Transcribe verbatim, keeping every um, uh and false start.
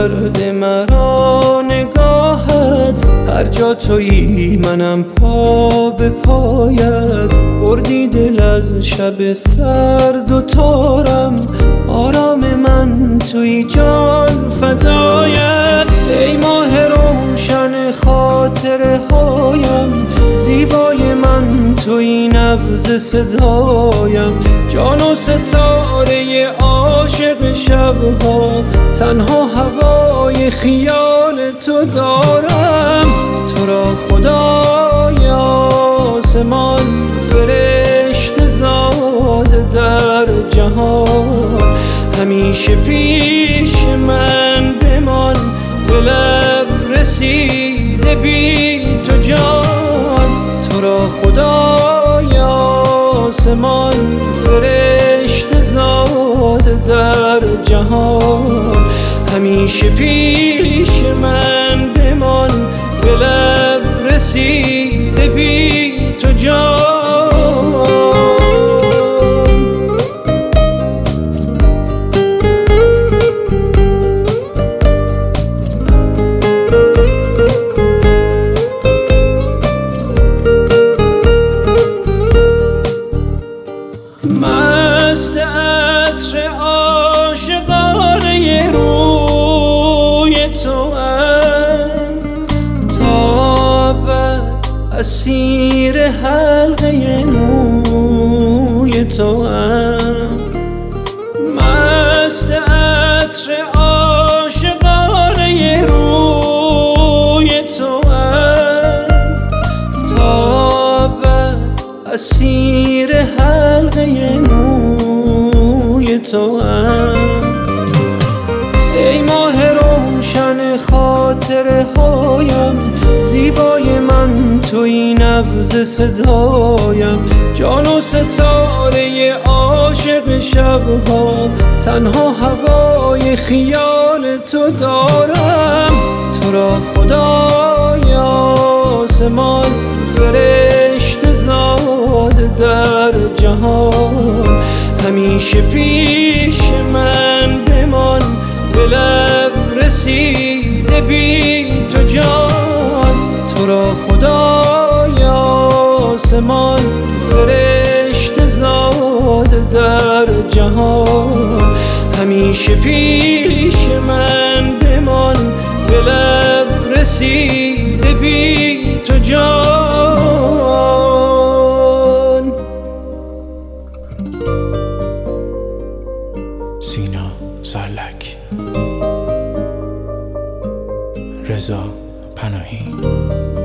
کرده مرا نگاهت، هر جا تویی منم پا به پایت. بردی دل از شب سرد و تارم، آرام من توی جان فدایت. ای ماه روشن خاطره هایم، زیبای من توی نبض صدایم. جان و ستاره عاشق شبها، تنها هوای خیال تو دارم. تو را خدای آسمان فرشته زاده در جهان، همیشه پیش من بمان، به لب رسیده بی تو جان. تو را خدای آسمان فرشته زاده در جهان، همیشه پیش من بمان، به لب رسیده بی تو جان. مست عطر عاشقانه روی توام، تا ابد اسیر حلقه موی توام. مست عطر عاشقانه روی توام، تا ابد اسیر حلقه موی توام. ای ماه روشن خاطره هایم، زیبای من توی نبض صدایم. جان و ستاره عاشق شبها، تنها هوای خیال تو دارم. تو را خدای آسمان فرشته زاده در جهان، همیشه پیش من بمان، به لب رسیده بی تو جان. تو را خدای آسمان فرشته زاده در جهان، همیشه پیش من بمان، به لب رسیده بی تو جان. سینا سرلک، رضا پناهی.